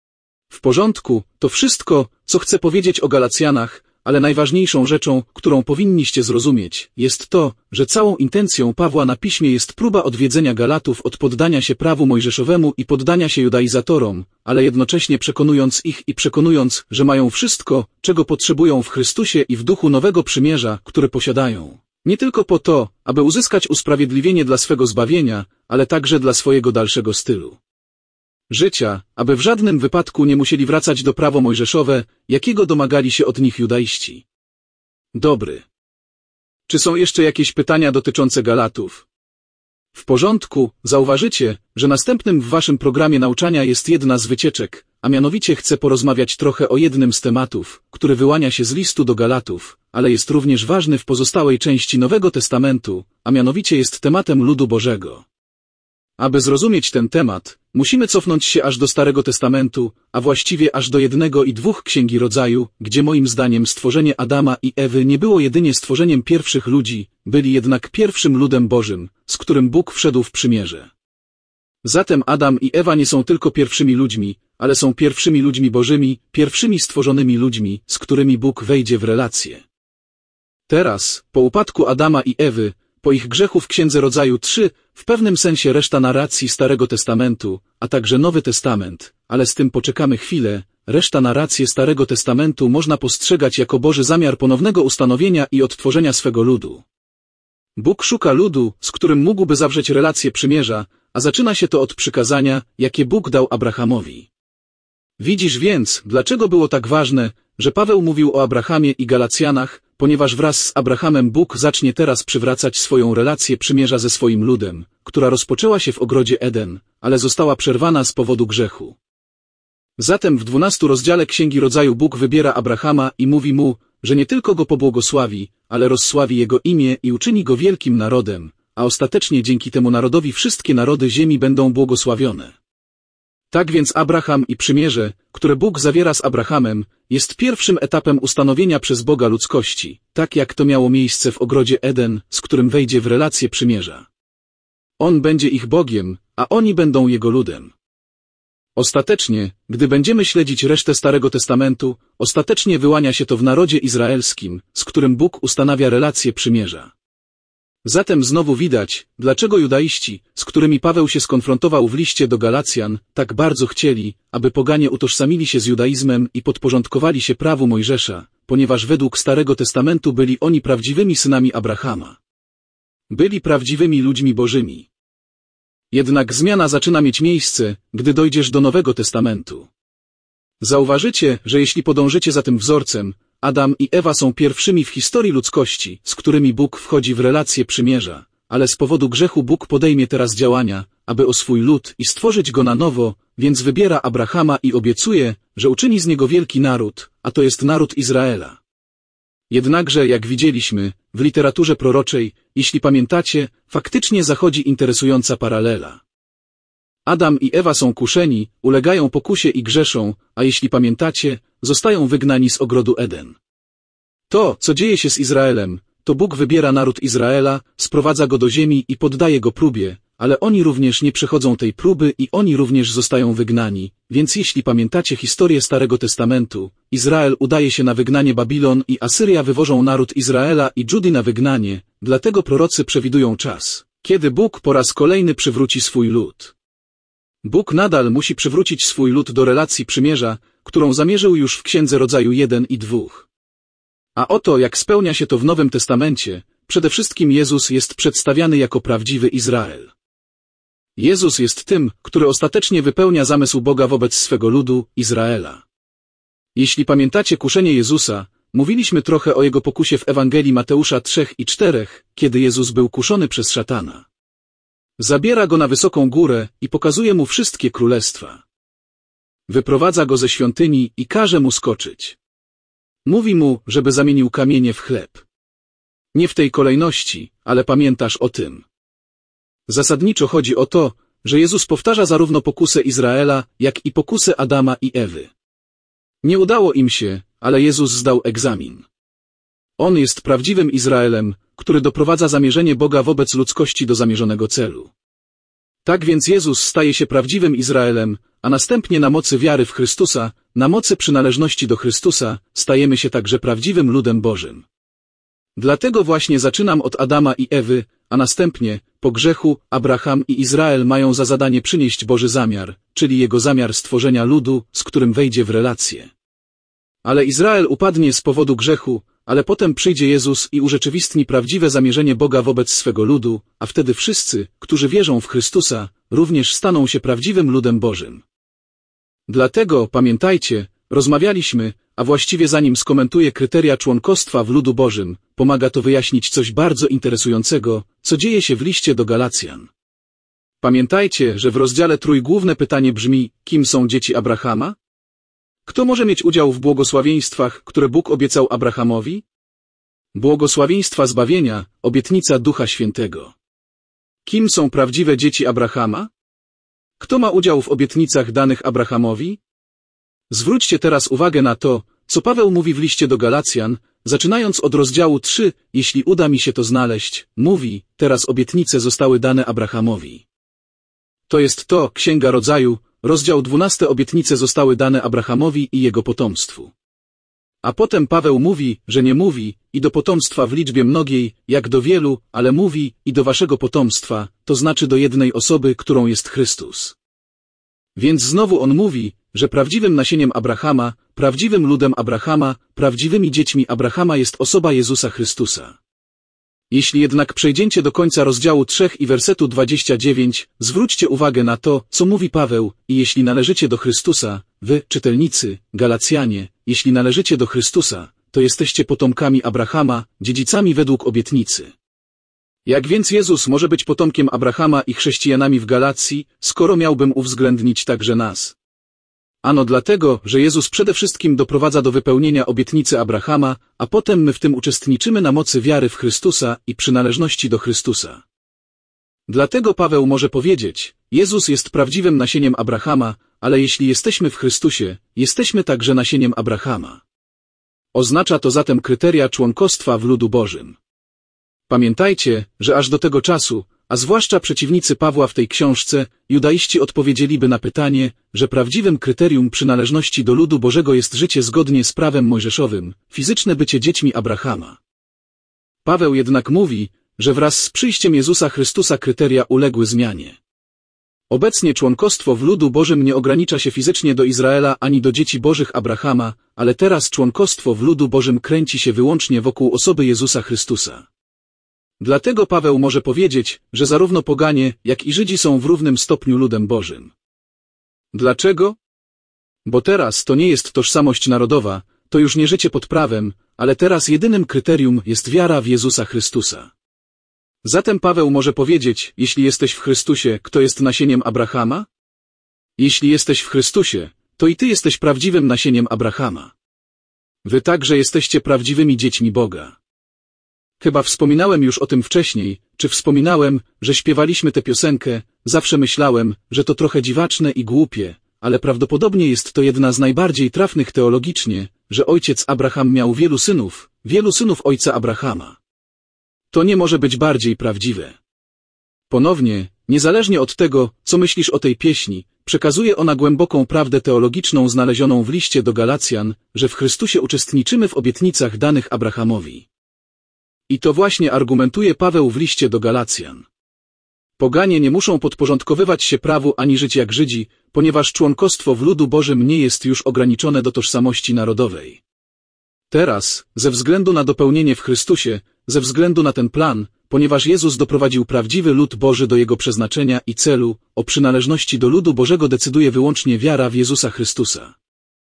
W porządku, to wszystko, co chcę powiedzieć o Galacjanach, ale najważniejszą rzeczą, którą powinniście zrozumieć, jest to, że całą intencją Pawła na piśmie jest próba odwiedzenia Galatów od poddania się prawu mojżeszowemu i poddania się judaizatorom, ale jednocześnie przekonując ich i przekonując, że mają wszystko, czego potrzebują w Chrystusie i w duchu nowego przymierza, które posiadają. Nie tylko po to, aby uzyskać usprawiedliwienie dla swego zbawienia, ale także dla swojego dalszego stylu życia, aby w żadnym wypadku nie musieli wracać do prawa mojżeszowe, jakiego domagali się od nich judaiści. Dobry. Czy są jeszcze jakieś pytania dotyczące Galatów? W porządku, zauważycie, że następnym w waszym programie nauczania jest jedna z wycieczek, a mianowicie chcę porozmawiać trochę o jednym z tematów, który wyłania się z listu do Galatów, ale jest również ważny w pozostałej części Nowego Testamentu, a mianowicie jest tematem ludu Bożego. Aby zrozumieć ten temat, musimy cofnąć się aż do Starego Testamentu, a właściwie aż do jednego i dwóch Księgi Rodzaju, gdzie moim zdaniem stworzenie Adama i Ewy nie było jedynie stworzeniem pierwszych ludzi, byli jednak pierwszym ludem Bożym, z którym Bóg wszedł w przymierze. Zatem Adam i Ewa nie są tylko pierwszymi ludźmi, ale są pierwszymi ludźmi Bożymi, pierwszymi stworzonymi ludźmi, z którymi Bóg wejdzie w relację. Teraz, po upadku Adama i Ewy, po ich grzechu w Księdze Rodzaju trzy, w pewnym sensie reszta narracji Starego Testamentu, a także Nowy Testament, ale z tym poczekamy chwilę, reszta narracji Starego Testamentu można postrzegać jako Boży zamiar ponownego ustanowienia i odtworzenia swego ludu. Bóg szuka ludu, z którym mógłby zawrzeć relację przymierza, a zaczyna się to od przykazania, jakie Bóg dał Abrahamowi. Widzisz więc, dlaczego było tak ważne, że Paweł mówił o Abrahamie i Galacjanach, ponieważ wraz z Abrahamem Bóg zacznie teraz przywracać swoją relację przymierza ze swoim ludem, która rozpoczęła się w ogrodzie Eden, ale została przerwana z powodu grzechu. Zatem w dwunastym rozdziale Księgi Rodzaju Bóg wybiera Abrahama i mówi mu, że nie tylko go pobłogosławi, ale rozsławi jego imię i uczyni go wielkim narodem, a ostatecznie dzięki temu narodowi wszystkie narody ziemi będą błogosławione. Tak więc Abraham i przymierze, które Bóg zawiera z Abrahamem, jest pierwszym etapem ustanowienia przez Boga ludzkości, tak jak to miało miejsce w ogrodzie Eden, z którym wejdzie w relację przymierza. On będzie ich Bogiem, a oni będą Jego ludem. Ostatecznie, gdy będziemy śledzić resztę Starego Testamentu, ostatecznie wyłania się to w narodzie izraelskim, z którym Bóg ustanawia relację przymierza. Zatem znowu widać, dlaczego judaiści, z którymi Paweł się skonfrontował w liście do Galacjan, tak bardzo chcieli, aby poganie utożsamili się z judaizmem i podporządkowali się prawu Mojżesza, ponieważ według Starego Testamentu byli oni prawdziwymi synami Abrahama. Byli prawdziwymi ludźmi bożymi. Jednak zmiana zaczyna mieć miejsce, gdy dojdziesz do Nowego Testamentu. Zauważycie, że jeśli podążycie za tym wzorcem, Adam i Ewa są pierwszymi w historii ludzkości, z którymi Bóg wchodzi w relację przymierza, ale z powodu grzechu Bóg podejmie teraz działania, aby o swój lud i stworzyć go na nowo, więc wybiera Abrahama i obiecuje, że uczyni z niego wielki naród, a to jest naród Izraela. Jednakże, jak widzieliśmy, w literaturze proroczej, jeśli pamiętacie, faktycznie zachodzi interesująca paralela. Adam i Ewa są kuszeni, ulegają pokusie i grzeszą, a jeśli pamiętacie, zostają wygnani z ogrodu Eden. To, co dzieje się z Izraelem, to Bóg wybiera naród Izraela, sprowadza go do ziemi i poddaje go próbie, ale oni również nie przechodzą tej próby i oni również zostają wygnani, więc jeśli pamiętacie historię Starego Testamentu, Izrael udaje się na wygnanie Babilon i Asyria wywożą naród Izraela i Judy na wygnanie, dlatego prorocy przewidują czas, kiedy Bóg po raz kolejny przywróci swój lud. Bóg nadal musi przywrócić swój lud do relacji przymierza, którą zamierzył już w Księdze Rodzaju jeden i dwa. A oto jak spełnia się to w Nowym Testamencie, przede wszystkim Jezus jest przedstawiany jako prawdziwy Izrael. Jezus jest tym, który ostatecznie wypełnia zamysł Boga wobec swego ludu, Izraela. Jeśli pamiętacie kuszenie Jezusa, mówiliśmy trochę o jego pokusie w Ewangelii Mateusza trzy i cztery, kiedy Jezus był kuszony przez szatana. Zabiera go na wysoką górę i pokazuje mu wszystkie królestwa. Wyprowadza go ze świątyni i każe mu skoczyć. Mówi mu, żeby zamienił kamienie w chleb. Nie w tej kolejności, ale pamiętasz o tym. Zasadniczo chodzi o to, że Jezus powtarza zarówno pokusę Izraela, jak i pokusę Adama i Ewy. Nie udało im się, ale Jezus zdał egzamin. On jest prawdziwym Izraelem, który doprowadza zamierzenie Boga wobec ludzkości do zamierzonego celu. Tak więc Jezus staje się prawdziwym Izraelem, a następnie na mocy wiary w Chrystusa, na mocy przynależności do Chrystusa, stajemy się także prawdziwym ludem Bożym. Dlatego właśnie zaczynam od Adama i Ewy, a następnie, po grzechu, Abraham i Izrael mają za zadanie przynieść Boży zamiar, czyli jego zamiar stworzenia ludu, z którym wejdzie w relację. Ale Izrael upadnie z powodu grzechu, ale potem przyjdzie Jezus i urzeczywistni prawdziwe zamierzenie Boga wobec swego ludu, a wtedy wszyscy, którzy wierzą w Chrystusa, również staną się prawdziwym ludem Bożym. Dlatego, pamiętajcie, rozmawialiśmy, a właściwie zanim skomentuję kryteria członkostwa w ludu Bożym, pomaga to wyjaśnić coś bardzo interesującego, co dzieje się w liście do Galacjan. Pamiętajcie, że w rozdziale trój główne pytanie brzmi, kim są dzieci Abrahama? Kto może mieć udział w błogosławieństwach, które Bóg obiecał Abrahamowi? Błogosławieństwa zbawienia, obietnica Ducha Świętego. Kim są prawdziwe dzieci Abrahama? Kto ma udział w obietnicach danych Abrahamowi? Zwróćcie teraz uwagę na to, co Paweł mówi w liście do Galacjan, zaczynając od rozdziału trzy, jeśli uda mi się to znaleźć, mówi, teraz obietnice zostały dane Abrahamowi. To jest to, Księga Rodzaju, rozdział dwunasty, obietnice zostały dane Abrahamowi i jego potomstwu. A potem Paweł mówi, że nie mówi, i do potomstwa w liczbie mnogiej, jak do wielu, ale mówi, i do waszego potomstwa, to znaczy do jednej osoby, którą jest Chrystus. Więc znowu on mówi, że prawdziwym nasieniem Abrahama, prawdziwym ludem Abrahama, prawdziwymi dziećmi Abrahama jest osoba Jezusa Chrystusa. Jeśli jednak przejdziecie do końca rozdziału trzy i wersetu dwudziestego dziewiątego, zwróćcie uwagę na to, co mówi Paweł, i jeśli należycie do Chrystusa, wy, czytelnicy, Galacjanie, jeśli należycie do Chrystusa, to jesteście potomkami Abrahama, dziedzicami według obietnicy. Jak więc Jezus może być potomkiem Abrahama i chrześcijanami w Galacji, skoro miałbym uwzględnić także nas? Ano dlatego, że Jezus przede wszystkim doprowadza do wypełnienia obietnicy Abrahama, a potem my w tym uczestniczymy na mocy wiary w Chrystusa i przynależności do Chrystusa. Dlatego Paweł może powiedzieć, Jezus jest prawdziwym nasieniem Abrahama, ale jeśli jesteśmy w Chrystusie, jesteśmy także nasieniem Abrahama. Oznacza to zatem kryteria członkostwa w ludu Bożym. Pamiętajcie, że aż do tego czasu, a zwłaszcza przeciwnicy Pawła w tej książce, judaiści odpowiedzieliby na pytanie, że prawdziwym kryterium przynależności do ludu Bożego jest życie zgodnie z prawem mojżeszowym, fizyczne bycie dziećmi Abrahama. Paweł jednak mówi, że wraz z przyjściem Jezusa Chrystusa kryteria uległy zmianie. Obecnie członkostwo w ludu Bożym nie ogranicza się fizycznie do Izraela ani do dzieci Bożych Abrahama, ale teraz członkostwo w ludu Bożym kręci się wyłącznie wokół osoby Jezusa Chrystusa. Dlatego Paweł może powiedzieć, że zarówno poganie, jak i Żydzi są w równym stopniu ludem Bożym. Dlaczego? Bo teraz to nie jest tożsamość narodowa, to już nie życie pod prawem, ale teraz jedynym kryterium jest wiara w Jezusa Chrystusa. Zatem Paweł może powiedzieć, jeśli jesteś w Chrystusie, kto jest nasieniem Abrahama? Jeśli jesteś w Chrystusie, to i ty jesteś prawdziwym nasieniem Abrahama. Wy także jesteście prawdziwymi dziećmi Boga. Chyba wspominałem już o tym wcześniej, czy wspominałem, że śpiewaliśmy tę piosenkę, zawsze myślałem, że to trochę dziwaczne i głupie, ale prawdopodobnie jest to jedna z najbardziej trafnych teologicznie, że ojciec Abraham miał wielu synów, wielu synów ojca Abrahama. To nie może być bardziej prawdziwe. Ponownie, niezależnie od tego, co myślisz o tej pieśni, przekazuje ona głęboką prawdę teologiczną znalezioną w liście do Galacjan, że w Chrystusie uczestniczymy w obietnicach danych Abrahamowi. I to właśnie argumentuje Paweł w liście do Galacjan. Poganie nie muszą podporządkowywać się prawu ani żyć jak Żydzi, ponieważ członkostwo w ludu Bożym nie jest już ograniczone do tożsamości narodowej. Teraz, ze względu na dopełnienie w Chrystusie, ze względu na ten plan, ponieważ Jezus doprowadził prawdziwy lud Boży do jego przeznaczenia i celu, o przynależności do ludu Bożego decyduje wyłącznie wiara w Jezusa Chrystusa.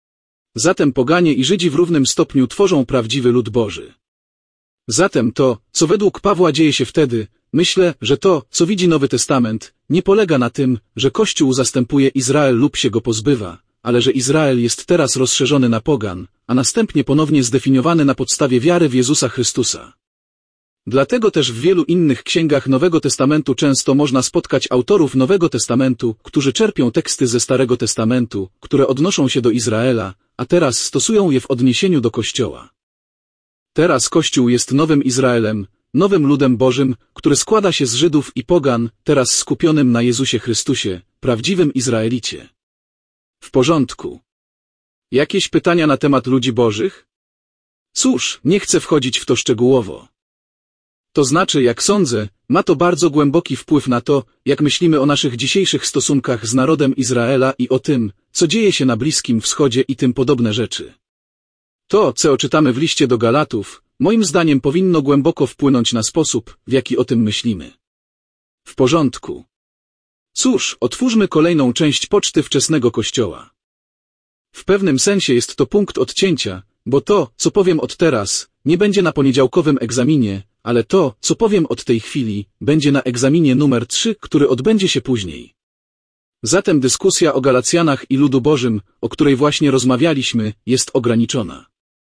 Zatem poganie i Żydzi w równym stopniu tworzą prawdziwy lud Boży. Zatem to, co według Pawła dzieje się wtedy, myślę, że to, co widzi Nowy Testament, nie polega na tym, że Kościół zastępuje Izrael lub się go pozbywa, ale że Izrael jest teraz rozszerzony na pogan, a następnie ponownie zdefiniowany na podstawie wiary w Jezusa Chrystusa. Dlatego też w wielu innych księgach Nowego Testamentu często można spotkać autorów Nowego Testamentu, którzy czerpią teksty ze Starego Testamentu, które odnoszą się do Izraela, a teraz stosują je w odniesieniu do Kościoła. Teraz Kościół jest nowym Izraelem, nowym ludem Bożym, który składa się z Żydów i pogan, teraz skupionym na Jezusie Chrystusie, prawdziwym Izraelicie. W porządku. Jakieś pytania na temat ludzi Bożych? Cóż, nie chcę wchodzić w to szczegółowo. To znaczy, jak sądzę, ma to bardzo głęboki wpływ na to, jak myślimy o naszych dzisiejszych stosunkach z narodem Izraela i o tym, co dzieje się na Bliskim Wschodzie i tym podobne rzeczy. To, co czytamy w liście do Galatów, moim zdaniem powinno głęboko wpłynąć na sposób, w jaki o tym myślimy. W porządku. Cóż, otwórzmy kolejną część poczty wczesnego Kościoła. W pewnym sensie jest to punkt odcięcia, bo to, co powiem od teraz, nie będzie na poniedziałkowym egzaminie, ale to, co powiem od tej chwili, będzie na egzaminie numer trzy, który odbędzie się później. Zatem dyskusja o Galacjanach i ludu Bożym, o której właśnie rozmawialiśmy, jest ograniczona.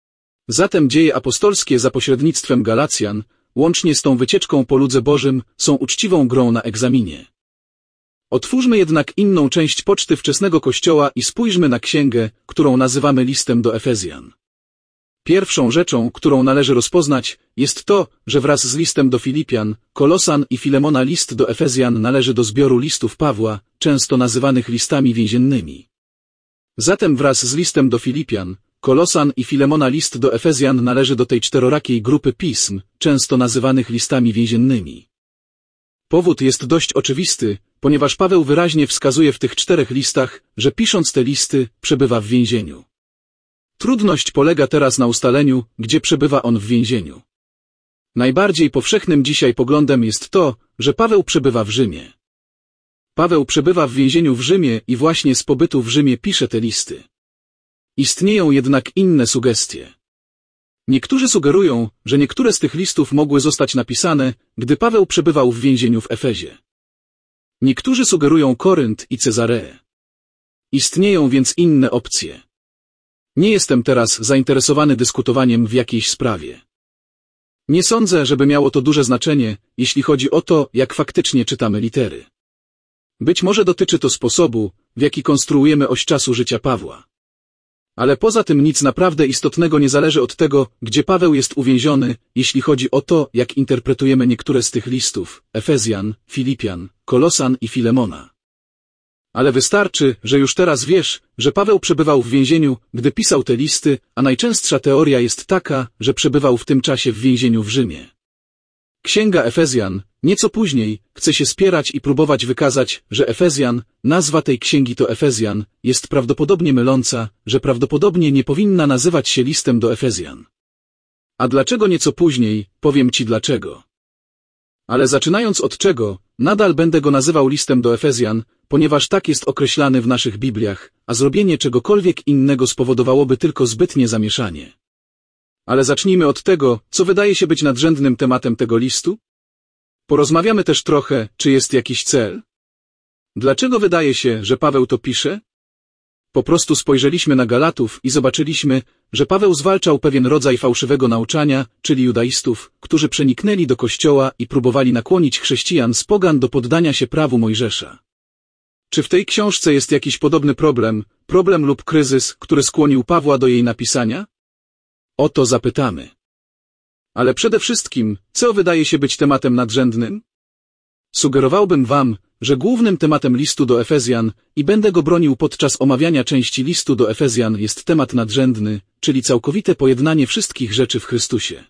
Zatem dzieje apostolskie za pośrednictwem Galacjan, łącznie z tą wycieczką po ludze Bożym, są uczciwą grą na egzaminie. Otwórzmy jednak inną część poczty wczesnego Kościoła i spójrzmy na księgę, którą nazywamy listem do Efezjan. Pierwszą rzeczą, którą należy rozpoznać, jest to, że wraz z listem do Filipian, Kolosan i Filemona list do Efezjan należy do zbioru listów Pawła, często nazywanych listami więziennymi. Zatem wraz z listem do Filipian, Kolosan i Filemona list do Efezjan należy do tej czterorakiej grupy pism, często nazywanych listami więziennymi. Powód jest dość oczywisty, ponieważ Paweł wyraźnie wskazuje w tych czterech listach, że pisząc te listy, przebywa w więzieniu. Trudność polega teraz na ustaleniu, gdzie przebywa on w więzieniu. Najbardziej powszechnym dzisiaj poglądem jest to, że Paweł przebywa w Rzymie. Paweł przebywa w więzieniu w Rzymie i właśnie z pobytu w Rzymie pisze te listy. Istnieją jednak inne sugestie. Niektórzy sugerują, że niektóre z tych listów mogły zostać napisane, gdy Paweł przebywał w więzieniu w Efezie. Niektórzy sugerują Korynt i Cezareę. Istnieją więc inne opcje. Nie jestem teraz zainteresowany dyskutowaniem w jakiejś sprawie. Nie sądzę, żeby miało to duże znaczenie, jeśli chodzi o to, jak faktycznie czytamy litery. Być może dotyczy to sposobu, w jaki konstruujemy oś czasu życia Pawła. Ale poza tym nic naprawdę istotnego nie zależy od tego, gdzie Paweł jest uwięziony, jeśli chodzi o to, jak interpretujemy niektóre z tych listów, Efezjan, Filipian, Kolosan i Filemona. Ale wystarczy, że już teraz wiesz, że Paweł przebywał w więzieniu, gdy pisał te listy, a najczęstsza teoria jest taka, że przebywał w tym czasie w więzieniu w Rzymie. Księga Efezjan, nieco później, chce się spierać i próbować wykazać, że Efezjan, nazwa tej księgi to Efezjan, jest prawdopodobnie myląca, że prawdopodobnie nie powinna nazywać się listem do Efezjan. A dlaczego nieco później, powiem ci dlaczego. Ale zaczynając od czego, nadal będę go nazywał listem do Efezjan, ponieważ tak jest określany w naszych Bibliach, a zrobienie czegokolwiek innego spowodowałoby tylko zbytnie zamieszanie. Ale zacznijmy od tego, co wydaje się być nadrzędnym tematem tego listu. Porozmawiamy też trochę, czy jest jakiś cel. Dlaczego wydaje się, że Paweł to pisze? Po prostu spojrzeliśmy na Galatów i zobaczyliśmy, że Paweł zwalczał pewien rodzaj fałszywego nauczania, czyli judaistów, którzy przeniknęli do kościoła i próbowali nakłonić chrześcijan z pogan do poddania się prawu Mojżesza. Czy w tej książce jest jakiś podobny problem, problem lub kryzys, który skłonił Pawła do jej napisania? O to zapytamy. Ale przede wszystkim, co wydaje się być tematem nadrzędnym? Sugerowałbym wam, że głównym tematem listu do Efezjan, i będę go bronił podczas omawiania części listu do Efezjan, jest temat nadrzędny, czyli całkowite pojednanie wszystkich rzeczy w Chrystusie.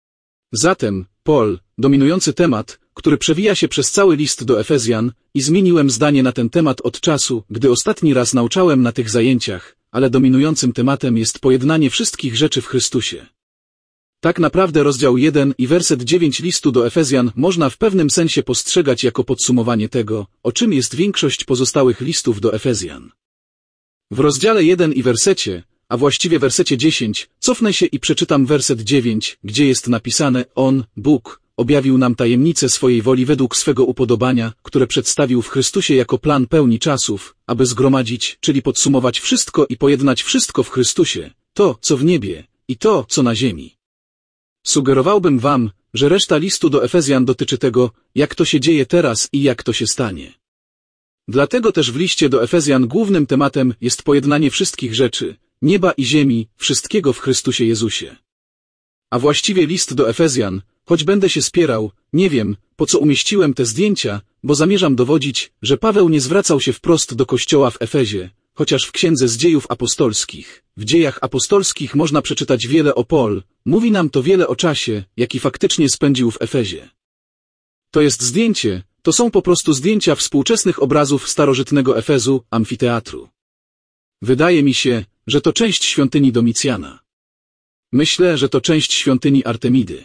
Zatem, Paul, dominujący temat, który przewija się przez cały list do Efezjan, i zmieniłem zdanie na ten temat od czasu, gdy ostatni raz nauczałem na tych zajęciach, ale dominującym tematem jest pojednanie wszystkich rzeczy w Chrystusie. Tak naprawdę rozdział jeden i werset dziewięć listu do Efezjan można w pewnym sensie postrzegać jako podsumowanie tego, o czym jest większość pozostałych listów do Efezjan. W rozdziale jeden i wersecie, a właściwie wersecie dziesięć, cofnę się i przeczytam werset dziewięć, gdzie jest napisane: On, Bóg, objawił nam tajemnicę swojej woli według swego upodobania, które przedstawił w Chrystusie jako plan pełni czasów, aby zgromadzić, czyli podsumować wszystko i pojednać wszystko w Chrystusie, to, co w niebie, i to, co na ziemi. Sugerowałbym wam, że reszta listu do Efezjan dotyczy tego, jak to się dzieje teraz i jak to się stanie. Dlatego też w liście do Efezjan głównym tematem jest pojednanie wszystkich rzeczy, nieba i ziemi, wszystkiego w Chrystusie Jezusie. A właściwie list do Efezjan, choć będę się spierał, nie wiem, po co umieściłem te zdjęcia, bo zamierzam dowodzić, że Paweł nie zwracał się wprost do kościoła w Efezie, chociaż w Księdze z Dziejów Apostolskich, w Dziejach Apostolskich można przeczytać wiele o Paul, mówi nam to wiele o czasie, jaki faktycznie spędził w Efezie. To jest zdjęcie, to są po prostu zdjęcia współczesnych obrazów starożytnego Efezu, amfiteatru. Wydaje mi się, że to część świątyni Domicjana. Myślę, że to część świątyni Artemidy.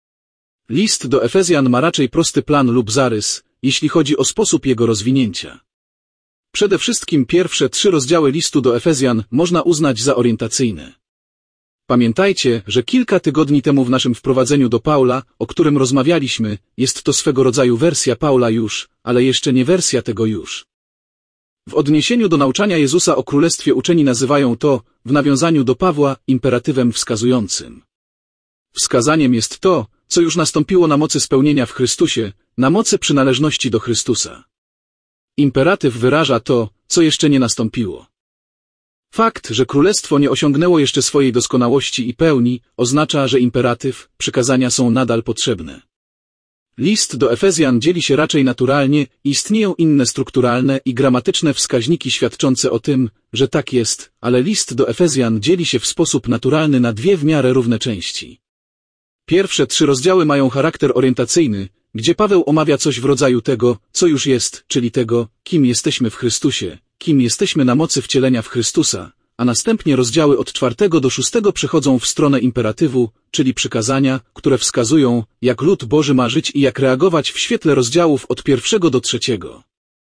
List do Efezjan ma raczej prosty plan lub zarys, jeśli chodzi o sposób jego rozwinięcia. Przede wszystkim pierwsze trzy rozdziały listu do Efezjan można uznać za orientacyjne. Pamiętajcie, że kilka tygodni temu w naszym wprowadzeniu do Paula, o którym rozmawialiśmy, jest to swego rodzaju wersja Paula już, ale jeszcze nie wersja tego już. W odniesieniu do nauczania Jezusa o Królestwie uczeni nazywają to, w nawiązaniu do Pawła, imperatywem wskazującym. Wskazaniem jest to, co już nastąpiło na mocy spełnienia w Chrystusie, na mocy przynależności do Chrystusa. Imperatyw wyraża to, co jeszcze nie nastąpiło. Fakt, że królestwo nie osiągnęło jeszcze swojej doskonałości i pełni, oznacza, że imperatyw, przykazania są nadal potrzebne. List do Efezjan dzieli się raczej naturalnie i istnieją inne strukturalne i gramatyczne wskaźniki świadczące o tym, że tak jest, ale list do Efezjan dzieli się w sposób naturalny na dwie w miarę równe części. Pierwsze trzy rozdziały mają charakter orientacyjny, gdzie Paweł omawia coś w rodzaju tego, co już jest, czyli tego, kim jesteśmy w Chrystusie, kim jesteśmy na mocy wcielenia w Chrystusa, a następnie rozdziały od czwartego do szóstego przechodzą w stronę imperatywu, czyli przykazania, które wskazują, jak lud Boży ma żyć i jak reagować w świetle rozdziałów od pierwszego do trzeciego.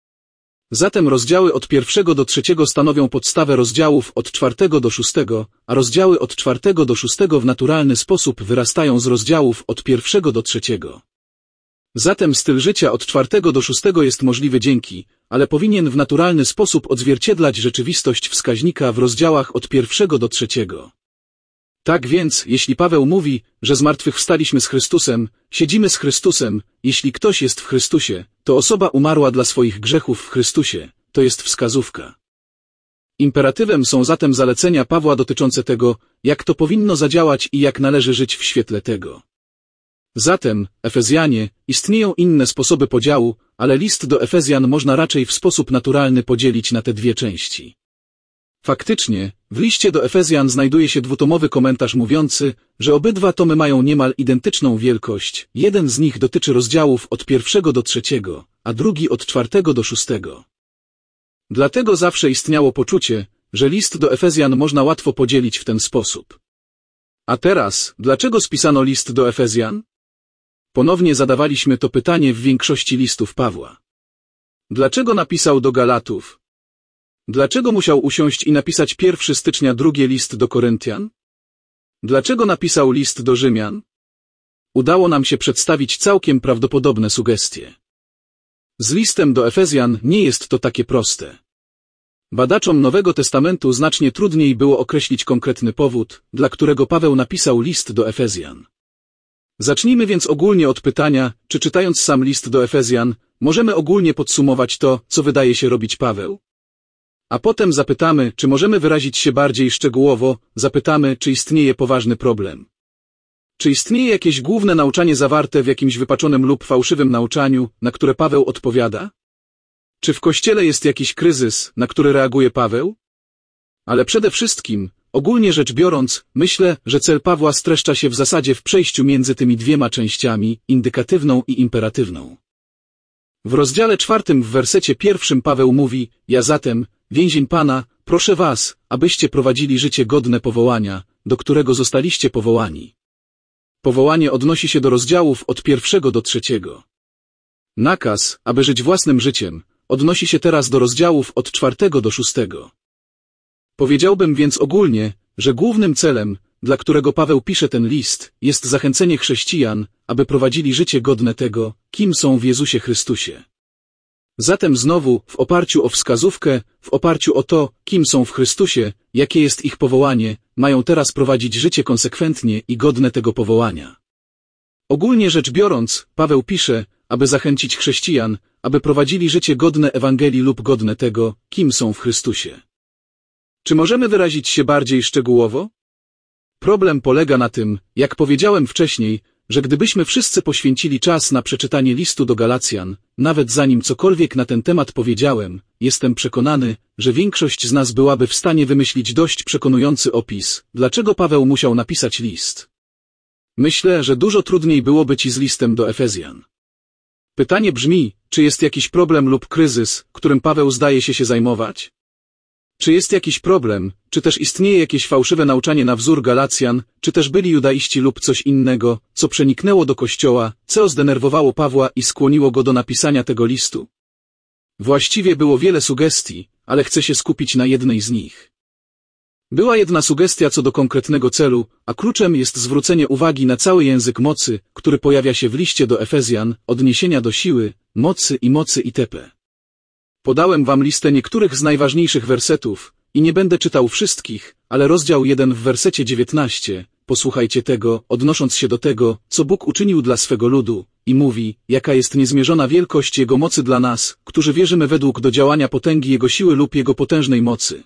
Zatem rozdziały od pierwszego do trzeciego stanowią podstawę rozdziałów od czwartego do szóstego, a rozdziały od czwartego do szóstego w naturalny sposób wyrastają z rozdziałów od pierwszego do trzeciego. Zatem styl życia od czwartego do szóstego jest możliwy dzięki, ale powinien w naturalny sposób odzwierciedlać rzeczywistość wskaźnika w rozdziałach od pierwszego do trzeciego. Tak więc, jeśli Paweł mówi, że zmartwychwstaliśmy z Chrystusem, siedzimy z Chrystusem, jeśli ktoś jest w Chrystusie, to osoba umarła dla swoich grzechów w Chrystusie, to jest wskazówka. Imperatywem są zatem zalecenia Pawła dotyczące tego, jak to powinno zadziałać i jak należy żyć w świetle tego. Zatem, Efezjanie, istnieją inne sposoby podziału, ale list do Efezjan można raczej w sposób naturalny podzielić na te dwie części. Faktycznie, w liście do Efezjan znajduje się dwutomowy komentarz mówiący, że obydwa tomy mają niemal identyczną wielkość. Jeden z nich dotyczy rozdziałów od pierwszego do trzeciego, a drugi od czwartego do szóstego. Dlatego zawsze istniało poczucie, że list do Efezjan można łatwo podzielić w ten sposób. A teraz, dlaczego spisano list do Efezjan? Ponownie zadawaliśmy to pytanie w większości listów Pawła. Dlaczego napisał do Galatów? Dlaczego musiał usiąść i napisać pierwszego stycznia drugi list do Koryntian? Dlaczego napisał list do Rzymian? Udało nam się przedstawić całkiem prawdopodobne sugestie. Z listem do Efezjan nie jest to takie proste. Badaczom Nowego Testamentu znacznie trudniej było określić konkretny powód, dla którego Paweł napisał list do Efezjan. Zacznijmy więc ogólnie od pytania, czy czytając sam list do Efezjan, możemy ogólnie podsumować to, co wydaje się robić Paweł? A potem zapytamy, czy możemy wyrazić się bardziej szczegółowo, zapytamy, czy istnieje poważny problem. Czy istnieje jakieś główne nauczanie zawarte w jakimś wypaczonym lub fałszywym nauczaniu, na które Paweł odpowiada? Czy w Kościele jest jakiś kryzys, na który reaguje Paweł? Ale przede wszystkim, ogólnie rzecz biorąc, myślę, że cel Pawła streszcza się w zasadzie w przejściu między tymi dwiema częściami, indykatywną i imperatywną. W rozdziale czwartym w wersecie pierwszym Paweł mówi: ja zatem, więzień Pana, proszę was, abyście prowadzili życie godne powołania, do którego zostaliście powołani. Powołanie odnosi się do rozdziałów od pierwszego do trzeciego. Nakaz, aby żyć własnym życiem, odnosi się teraz do rozdziałów od czwartego do szóstego. Powiedziałbym więc ogólnie, że głównym celem, dla którego Paweł pisze ten list, jest zachęcenie chrześcijan, aby prowadzili życie godne tego, kim są w Jezusie Chrystusie. Zatem znowu, w oparciu o wskazówkę, w oparciu o to, kim są w Chrystusie, jakie jest ich powołanie, mają teraz prowadzić życie konsekwentnie i godne tego powołania. Ogólnie rzecz biorąc, Paweł pisze, aby zachęcić chrześcijan, aby prowadzili życie godne Ewangelii lub godne tego, kim są w Chrystusie. Czy możemy wyrazić się bardziej szczegółowo? Problem polega na tym, jak powiedziałem wcześniej, że gdybyśmy wszyscy poświęcili czas na przeczytanie listu do Galacjan, nawet zanim cokolwiek na ten temat powiedziałem, jestem przekonany, że większość z nas byłaby w stanie wymyślić dość przekonujący opis, dlaczego Paweł musiał napisać list. Myślę, że dużo trudniej byłoby ci z listem do Efezjan. Pytanie brzmi, czy jest jakiś problem lub kryzys, którym Paweł zdaje się się zajmować? Czy jest jakiś problem, czy też istnieje jakieś fałszywe nauczanie na wzór Galacjan, czy też byli judaiści lub coś innego, co przeniknęło do Kościoła, co zdenerwowało Pawła i skłoniło go do napisania tego listu? Właściwie było wiele sugestii, ale chcę się skupić na jednej z nich. Była jedna sugestia co do konkretnego celu, a kluczem jest zwrócenie uwagi na cały język mocy, który pojawia się w liście do Efezjan, odniesienia do siły, mocy i mocy itp. Podałem wam listę niektórych z najważniejszych wersetów i nie będę czytał wszystkich, ale rozdział jeden w wersecie dziewiętnastym, posłuchajcie tego, odnosząc się do tego, co Bóg uczynił dla swego ludu, i mówi, jaka jest niezmierzona wielkość Jego mocy dla nas, którzy wierzymy według do działania potęgi Jego siły lub Jego potężnej mocy.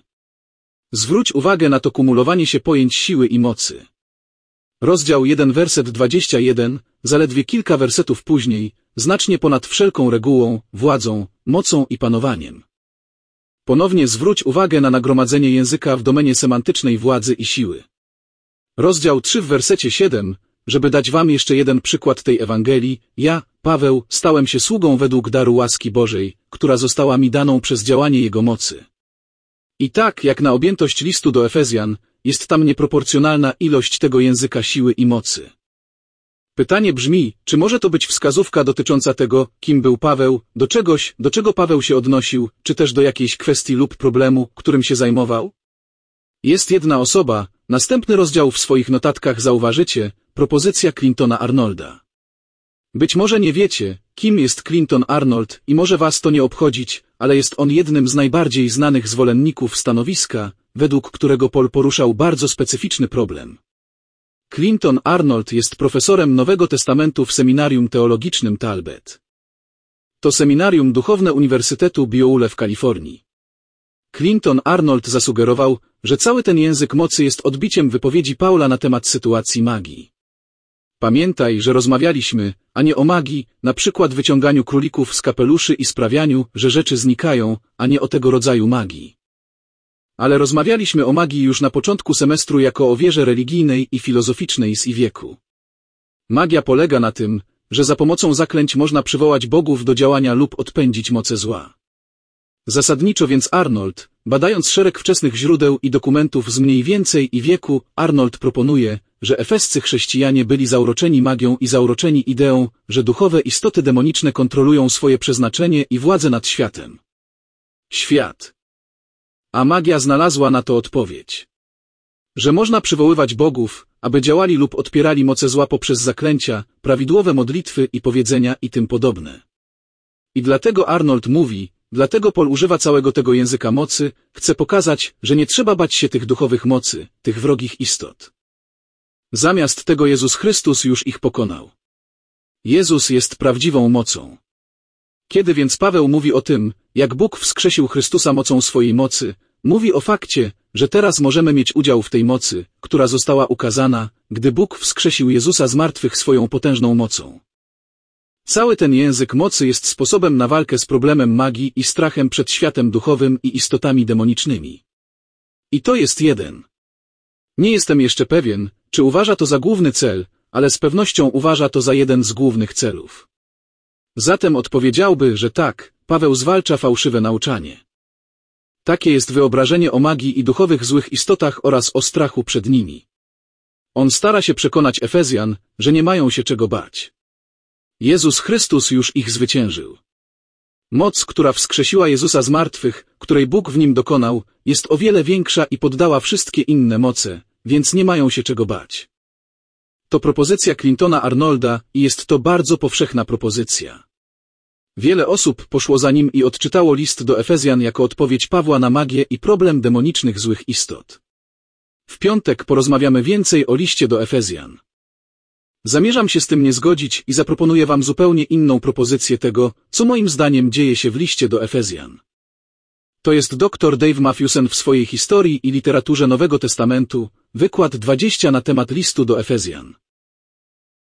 Zwróć uwagę na to kumulowanie się pojęć siły i mocy. Rozdział jeden werset dwudziesty pierwszy, zaledwie kilka wersetów później, znacznie ponad wszelką regułą, władzą, mocą i panowaniem. Ponownie zwróć uwagę na nagromadzenie języka w domenie semantycznej władzy i siły. Rozdział trzy w wersecie siódmym, żeby dać wam jeszcze jeden przykład tej Ewangelii, ja, Paweł, stałem się sługą według daru łaski Bożej, która została mi daną przez działanie Jego mocy. I tak, jak na objętość listu do Efezjan, jest tam nieproporcjonalna ilość tego języka siły i mocy. Pytanie brzmi, czy może to być wskazówka dotycząca tego, kim był Paweł, do czegoś, do czego Paweł się odnosił, czy też do jakiejś kwestii lub problemu, którym się zajmował? Jest jedna osoba, następny rozdział w swoich notatkach zauważycie, propozycja Clintona Arnolda. Być może nie wiecie, kim jest Clinton Arnold i może was to nie obchodzić, ale jest on jednym z najbardziej znanych zwolenników stanowiska, według którego Paul poruszał bardzo specyficzny problem. Clinton Arnold jest profesorem Nowego Testamentu w Seminarium Teologicznym Talbot. To seminarium duchowne Uniwersytetu Bioule w Kalifornii. Clinton Arnold zasugerował, że cały ten język mocy jest odbiciem wypowiedzi Paula na temat sytuacji magii. Pamiętaj, że rozmawialiśmy, a nie o magii, na przykład wyciąganiu królików z kapeluszy i sprawianiu, że rzeczy znikają, a nie o tego rodzaju magii. Ale rozmawialiśmy o magii już na początku semestru jako o wierze religijnej i filozoficznej z i wieku. Magia polega na tym, że za pomocą zaklęć można przywołać bogów do działania lub odpędzić moce zła. Zasadniczo więc Arnold, badając szereg wczesnych źródeł i dokumentów z mniej więcej i wieku, Arnold proponuje, że efescy chrześcijanie byli zauroczeni magią i zauroczeni ideą, że duchowe istoty demoniczne kontrolują swoje przeznaczenie i władzę nad światem. Świat. A magia znalazła na to odpowiedź. Że można przywoływać bogów, aby działali lub odpierali moce zła poprzez zaklęcia, prawidłowe modlitwy i powiedzenia i tym podobne. I dlatego Arnold mówi, dlatego Paul używa całego tego języka mocy, chce pokazać, że nie trzeba bać się tych duchowych mocy, tych wrogich istot. Zamiast tego Jezus Chrystus już ich pokonał. Jezus jest prawdziwą mocą. Kiedy więc Paweł mówi o tym, jak Bóg wskrzesił Chrystusa mocą swojej mocy, mówi o fakcie, że teraz możemy mieć udział w tej mocy, która została ukazana, gdy Bóg wskrzesił Jezusa z martwych swoją potężną mocą. Cały ten język mocy jest sposobem na walkę z problemem magii i strachem przed światem duchowym i istotami demonicznymi. I to jest jeden. Nie jestem jeszcze pewien, czy uważa to za główny cel, ale z pewnością uważa to za jeden z głównych celów. Zatem odpowiedziałby, że tak, Paweł zwalcza fałszywe nauczanie. Takie jest wyobrażenie o magii i duchowych złych istotach oraz o strachu przed nimi. On stara się przekonać Efezjan, że nie mają się czego bać. Jezus Chrystus już ich zwyciężył. Moc, która wskrzesiła Jezusa z martwych, której Bóg w nim dokonał, jest o wiele większa i poddała wszystkie inne moce, więc nie mają się czego bać. To propozycja Clintona Arnolda i jest to bardzo powszechna propozycja. Wiele osób poszło za nim i odczytało list do Efezjan jako odpowiedź Pawła na magię i problem demonicznych złych istot. W piątek porozmawiamy więcej o liście do Efezjan. Zamierzam się z tym nie zgodzić i zaproponuję wam zupełnie inną propozycję tego, co moim zdaniem dzieje się w liście do Efezjan. To jest doktor Dave Matthewson w swojej historii i literaturze Nowego Testamentu, wykład dwadzieścia na temat listu do Efezjan.